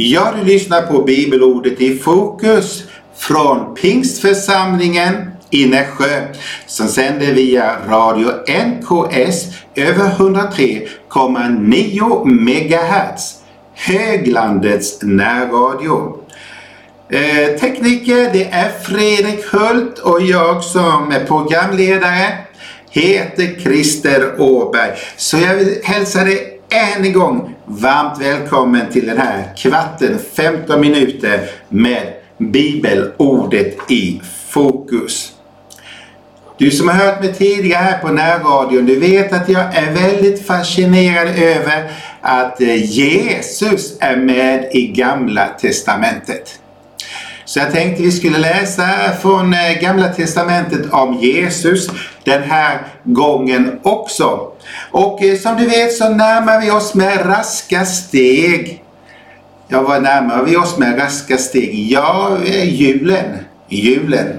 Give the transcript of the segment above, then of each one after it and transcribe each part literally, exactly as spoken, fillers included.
Ja, du lyssnar på bibelordet i fokus från Pingstförsamlingen i Nässjö som sänder via radio N K S över hundratre komma nio megahertz, höglandets närradio. Eh, tekniker det är Fredrik Hult och jag som är programledare heter Christer Åberg. Så jag vill hälsa dig än en gång varmt välkommen till den här kvarten, femton minuter med bibelordet i fokus. Du som har hört mig tidigare här på närradion, du vet att jag är väldigt fascinerad över att Jesus är med i Gamla testamentet. Så jag tänkte vi skulle läsa från Gamla testamentet om Jesus den här gången också. Och som du vet så närmar vi oss med raska steg. Ja, vad närmar vi oss med raska steg? Ja, julen. Julen.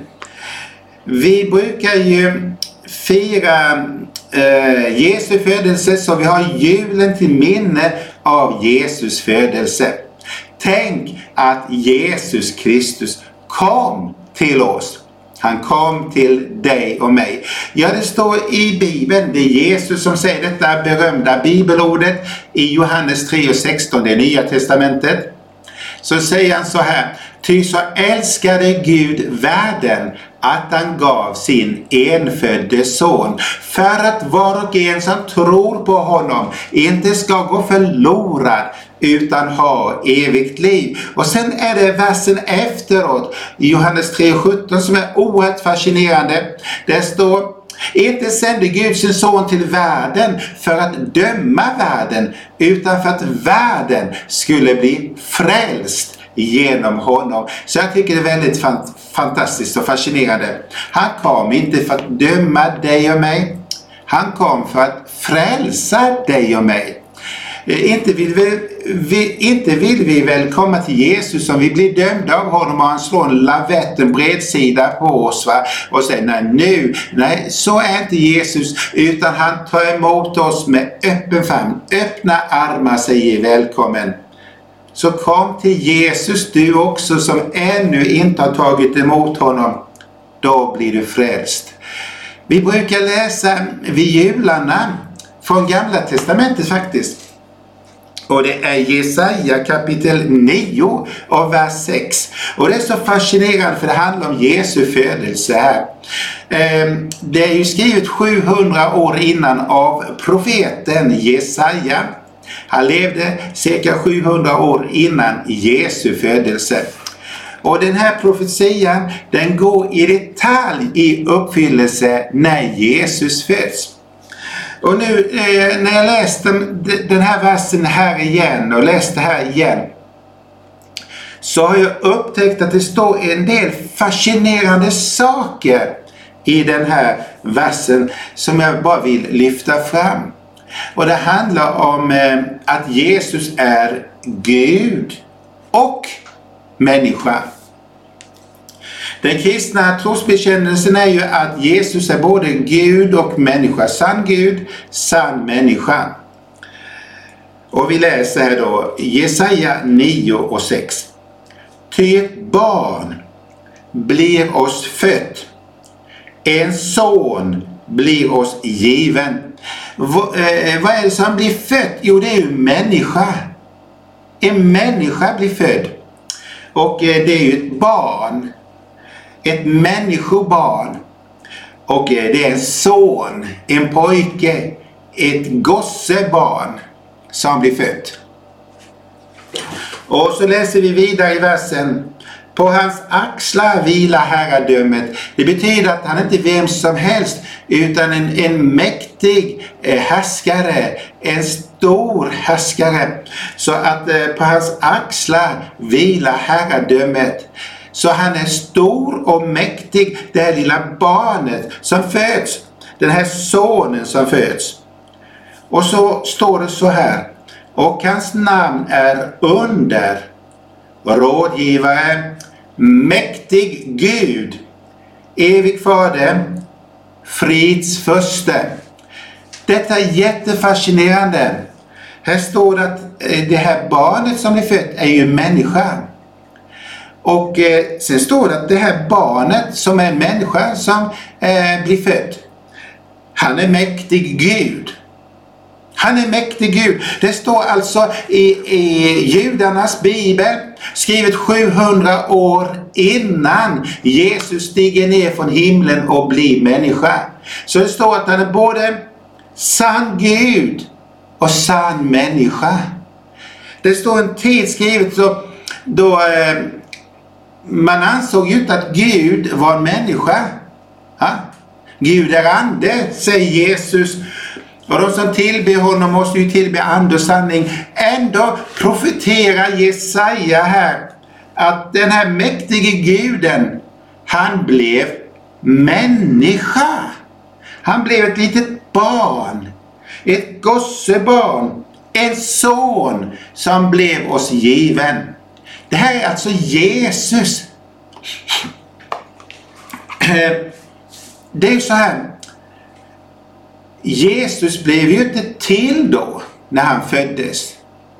Vi brukar ju fira eh, Jesu födelse, så vi har julen till minne av Jesus födelse. Tänk att Jesus Kristus kom till oss. Han kom till dig och mig. Ja, det står i Bibeln, det är Jesus som säger detta berömda bibelordet i Johannes tre och sexton, det nya testamentet. Så säger han så här: ty så älskade Gud världen att han gav sin enfödde son, för att var och en som tror på honom inte ska gå förlorad utan ha evigt liv. Och sen är det versen efteråt i Johannes tre och sjutton som är oerhört fascinerande. Där står: inte sände Gud sin son till världen för att döma världen, utan för att världen skulle bli frälst genom honom. Så jag tycker det är väldigt fant- fantastiskt och fascinerande. Han kom inte för att döma dig och mig. Han kom för att frälsa dig och mig. Inte vill, vi, vi, inte vill vi väl komma till Jesus som vi blir dömda av honom och han slår en lavett, en bredsida på oss, va? Och säger nej nu, nej så är inte Jesus, utan han tar emot oss med öppen famn, öppna armar, säger välkommen. Så kom till Jesus du också som ännu inte har tagit emot honom, då blir du frälst. Vi brukar läsa vid jularna från Gamla testamentet faktiskt. Och det är Jesaja kapitel nio och vers sex. Och det är så fascinerande för det handlar om Jesu födelse här. Det är ju skrivet sjuhundra år innan av profeten Jesaja. Han levde cirka sjuhundra år innan Jesu födelse. Och den här profetian den går i detalj i uppfyllelse när Jesus föds. Och nu eh, när jag läste den här versen här igen och läste här igen, så har jag upptäckt att det står en del fascinerande saker i den här versen som jag bara vill lyfta fram. Och det handlar om eh, att Jesus är Gud och människa. Den kristna trosbekännelsen är ju att Jesus är både Gud och människa. Sann Gud, sann människa. Och vi läser här då Jesaja nio och sex. Ty ett barn blir oss fött, en son blir oss given. V- eh, vad är det som blir fött? Jo, det är ju människa. En människa blir född. Och eh, det är ju ett barn. Ett människobarn. Och det är en son, en pojke, ett gossebarn som blir fött. Och så läser vi vidare i versen. På hans axlar vilar herradömet. Det betyder att han inte är vem som helst, utan en, en mäktig härskare, en stor härskare. Så att eh, på hans axlar vilar herradömet. Så han är stor och mäktig, det här lilla barnet som föds, den här sonen som föds. Och så står det så här: och hans namn är under, rådgivare, mäktig Gud, evig fader, frids förste. Detta är jättefascinerande. Här står det att det här barnet som blir fött är ju människa. Och eh, sen står det att det här barnet som är en människa som eh, blir född, han är mäktig Gud. Han är mäktig Gud. Det står alltså i, i judarnas bibel, skrivet sjuhundra år innan Jesus stiger ner från himlen och blir människa. Så det står att han är både sann Gud och sann människa. Det står en tid skrivet så, då eh, man ansåg ju inte att Gud var en människa. Ha? Gud är ande, säger Jesus. Och de som tillber honom måste ju tillbe ande och sanning. Ändå profeterar Jesaja här att den här mäktige guden, han blev människa. Han blev ett litet barn, ett gossebarn, en son som blev oss given. Det här är alltså Jesus. Det är ju så här. Jesus blev ju inte till då när han föddes.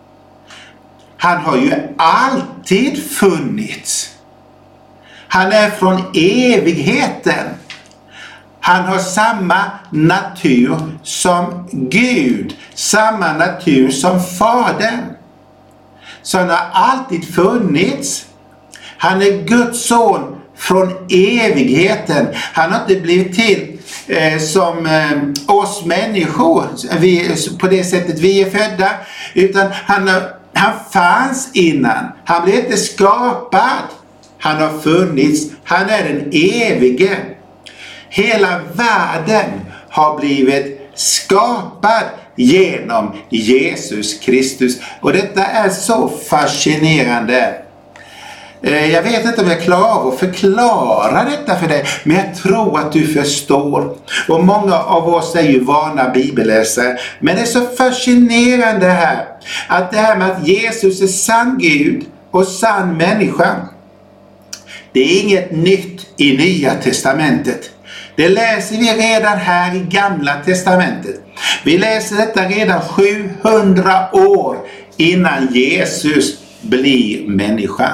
Han har ju alltid funnits. Han är från evigheten. Han har samma natur som Gud. Samma natur som Fadern. Så han har alltid funnits. Han är Guds son från evigheten. Han har inte blivit till eh, som eh, oss människor. Vi, på det sättet vi är födda. Utan han, han fanns innan. Han blev inte skapad. Han har funnits. Han är den evige. Hela världen har blivit skapad genom Jesus Kristus. Och detta är så fascinerande. Jag vet inte om jag klarar att förklara detta för dig, men jag tror att du förstår. Och många av oss är ju vana bibelläsare. Men det är så fascinerande här, att det här med att Jesus är sann Gud och sann människa, det är inget nytt i Nya testamentet. Det läser vi redan här i Gamla testamentet. Vi läser detta redan sjuhundra år innan Jesus blir människa.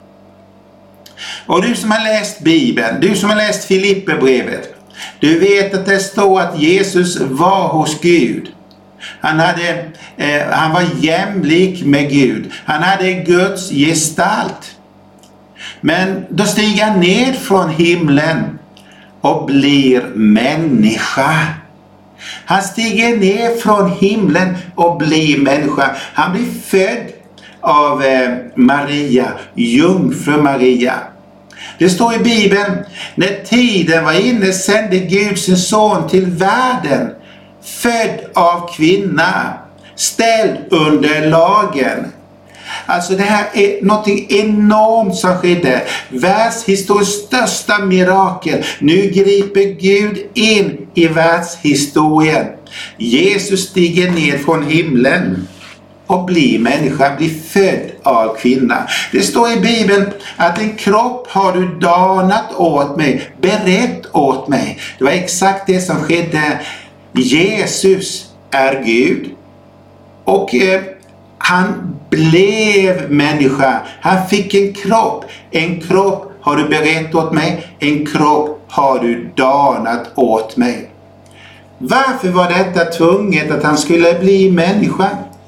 Och du som har läst Bibeln, du som har läst Filipperbrevet, du vet att det står att Jesus var hos Gud. Han, hade, eh, han var jämlik med Gud. Han hade Guds gestalt. Men då stiger han ned från himlen och blir människa. Han stiger ner från himlen och blir människa. Han blir född av eh, Maria, jungfru Maria. Det står i Bibeln, när tiden var inne sände Gud sin son till världen, född av kvinna, ställd under lagen. Alltså det här är något enormt som skedde. Världshistoriens största mirakel. Nu griper Gud in i världshistorien. Jesus stiger ner från himlen och blir människa, blir född av kvinna. Det står i Bibeln att en kropp har du danat åt mig, berett åt mig. Det var exakt det som skedde. Jesus är Gud. Och eh, han blev människa. Han fick en kropp. En kropp har du berett åt mig. En kropp har du danat åt mig. Varför var detta tvunget att han skulle bli människa?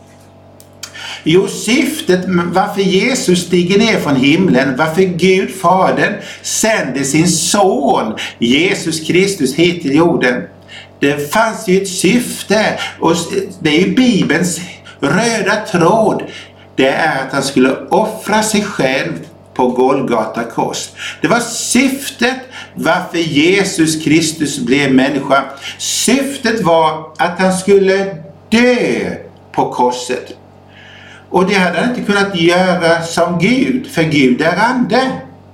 Jo, syftet varför Jesus stiger ner från himlen, varför Gud Fadern sände sin son Jesus Kristus hit till jorden. Det fanns ju ett syfte, och det är ju Bibelns röda tråd. Det är att han skulle offra sig själv på Golgata kors. Det var syftet varför Jesus Kristus blev människa. Syftet var att han skulle dö på korset. Och det hade han inte kunnat göra som Gud, för Gud är ande.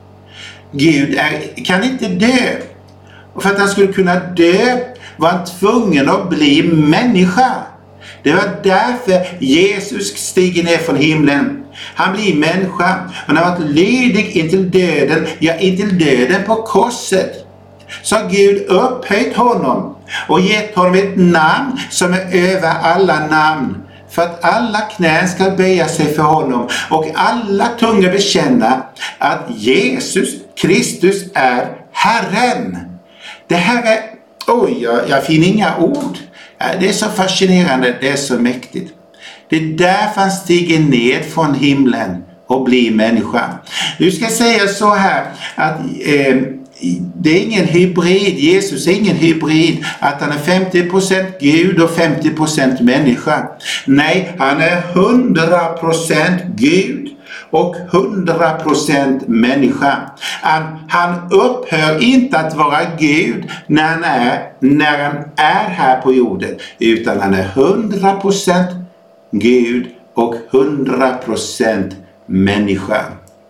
Gud är, kan inte dö. Och för att han skulle kunna dö var han tvungen att bli människa. Det var därför Jesus stiger ner från himlen. Han blir människa. Han har varit lydig intill döden, ja intill döden på korset. Så har Gud upphöjt honom och gett honom ett namn som är över alla namn. för att alla knän ska böja sig för honom och alla tungor bekänna att Jesus Kristus är Herren. Det här är, oj, jag, jag finner inga ord. Det är så fascinerande, det är så mäktigt. Det är därför han stiger ned från himlen och blir människa. Du ska säga så här att eh, det är ingen hybrid. Jesus är ingen hybrid. Att han är femtio procent Gud och femtio procent människa. Nej, han är hundra procent Gud och hundra procent människa. Han, han upphör inte att vara Gud när han är, när han är här på jorden. Utan han är hundra procent Gud och hundra procent människa.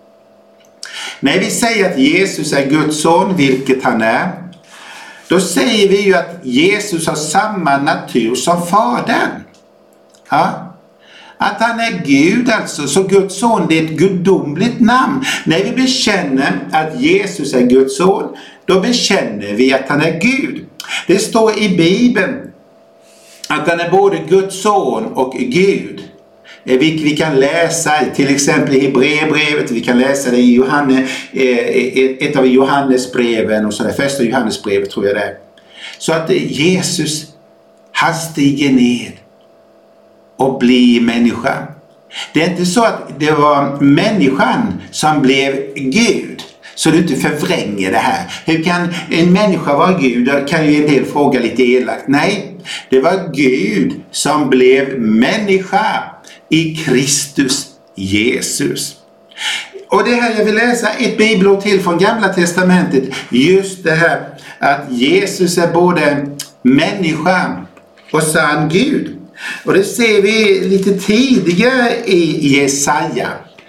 När vi säger att Jesus är Guds son, vilket han är, då säger vi ju att Jesus har samma natur som Fadern. Ja? Att han är Gud alltså, så Guds son, det är ett gudomligt namn. När vi bekänner att Jesus är Guds son, då bekänner vi att han är Gud. Det står i Bibeln att han är både Guds son och Gud. Vilket vi kan läsa till exempel i Hebreerbrevet, vi kan läsa det i Johannes, ett av Johannesbreven och så där, första Johannesbrevet tror jag det är. Så att Jesus, han stiger ner och blir människa. Det är inte så att det var människan som blev Gud. Så du inte förvränger det här. Hur kan en människa vara Gud? Då kan ju en del fråga lite elakt. Nej, det var Gud som blev människa i Kristus Jesus. Och det här jag vill läsa ett bibelord till från Gamla testamentet. Just det här att Jesus är både människa och sann Gud. Och det ser vi lite tidigare i Jesaja.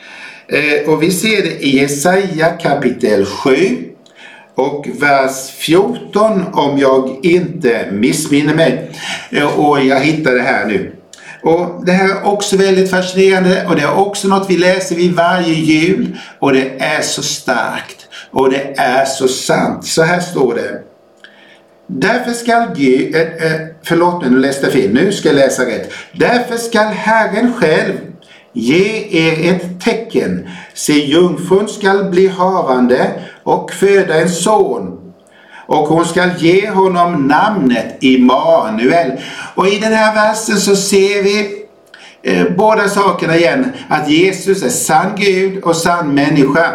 Eh, och vi ser det i Jesaja kapitel sju och vers fjorton om jag inte missminner mig. Eh, och jag hittar det här nu. Och det här är också väldigt fascinerande och det är också något vi läser vid varje jul. Och det är så starkt och det är så sant. Så här står det. Därför skall Gud, äh, äh, förlåt mig nu läste jag fel, nu ska jag läsa rätt. Därför skall Herren själv ge er ett tecken. Se, jungfrun skall bli havande och föda en son. Och hon ska ge honom namnet Immanuel. Och i den här versen så ser vi eh, båda sakerna igen. Att Jesus är sann Gud och sann människa.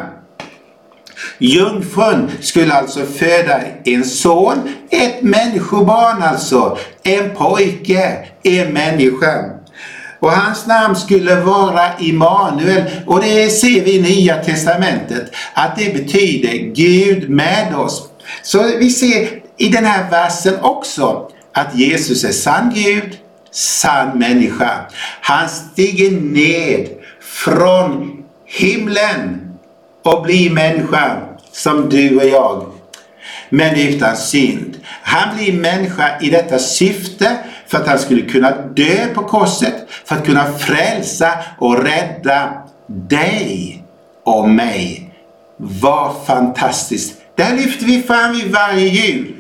Jungfrun skulle alltså föda en son, ett människobarn alltså, en pojke, en människa. Och hans namn skulle vara Immanuel. Och det ser vi i Nya testamentet att det betyder Gud med oss. Så vi ser i den här versen också att Jesus är sann Gud, sann människa. Han stiger ned från himlen och blir människa som du och jag, men utan synd. Han blir människa i detta syfte för att han skulle kunna dö på korset, för att kunna frälsa och rädda dig och mig. Vad fantastiskt! Där lyfter vi fram i varje jul.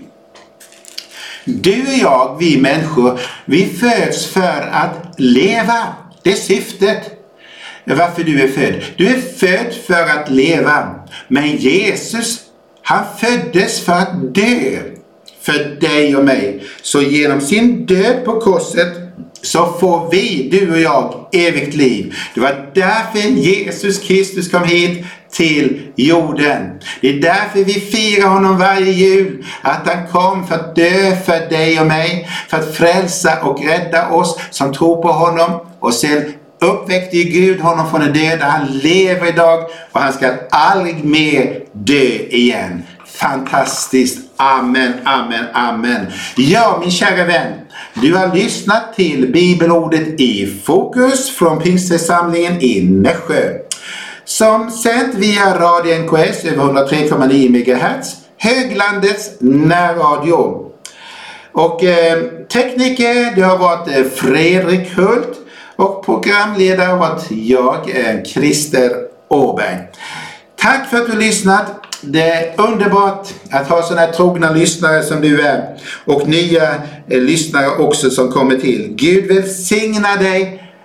Du och jag, vi människor, vi föds för att leva. Det är syftet. Varför du är född. Du är född för att leva. Men Jesus, han föddes för att dö. För dig och mig. Så genom sin död på korset så får vi, du och jag, evigt liv. Det var därför Jesus Kristus kom hit till jorden. Det är därför vi firar honom varje jul. Att han kom för att dö för dig och mig. För att frälsa och rädda oss som tror på honom. Och sen uppväckte Gud honom från de döda. Han lever idag och han ska aldrig mer dö igen. Fantastiskt. Amen, amen, amen. Ja, min kära vän. Du har lyssnat till bibelordet i fokus från Pingstförsamlingen i Nässjö. Som sänt via Radio N K S över hundratre komma nio megahertz. Höglandets närradio. Och eh, tekniker, det har varit eh, Fredrik Hult. Och programledare har varit jag, eh, Christer Åberg. Tack för att du har lyssnat. Det är underbart att ha sådana här trogna lyssnare som du är. Och nya eh, lyssnare också som kommer till. Gud välsigna dig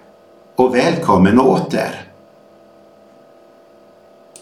och välkommen åter.